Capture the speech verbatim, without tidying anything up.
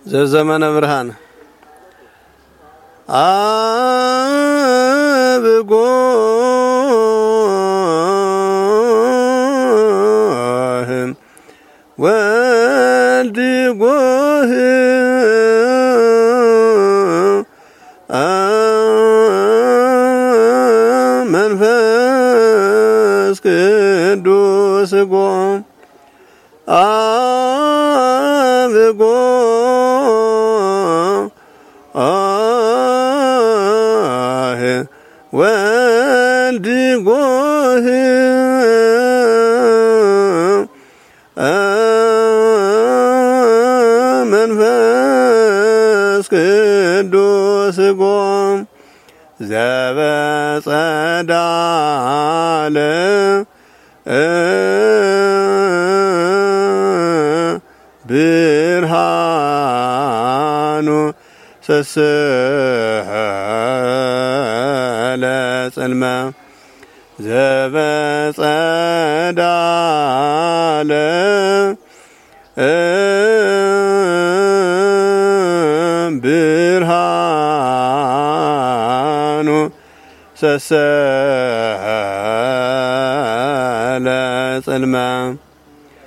ዘዘመነ ብርሃን አብጎ ወልድ ጎህ መንፈስ ቅዱስ ጎም አብጎ ወልድ ጎህ መንፈስ ቅዱስ ጎም ዘበጸዳለ ብርሃኑ ሰሰለ ጽልመ ዘበጸዳለ ብርሃኑ ሰሰለ ጽልመ